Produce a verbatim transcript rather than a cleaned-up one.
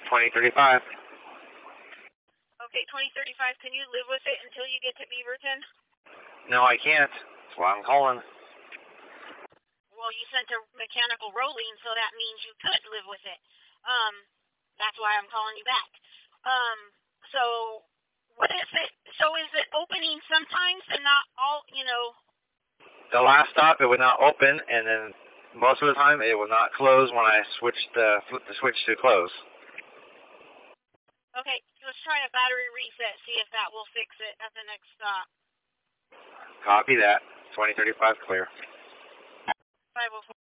twenty thirty-five. Okay, twenty thirty-five, can you live with it until you get to Beaverton? No, I can't. That's why I'm calling. Well, you sent a mechanical rolling, so that means you could live with it. Um, that's why I'm calling you back. Um, so what is it? So is it opening sometimes and not all, you know? The last stop, it would not open, and then most of the time, it will not close when I switch the, flip the switch to close. Okay, let's try a battery reset, see if that will fix it at the next stop. Copy that. twenty thirty-five clear. five oh four.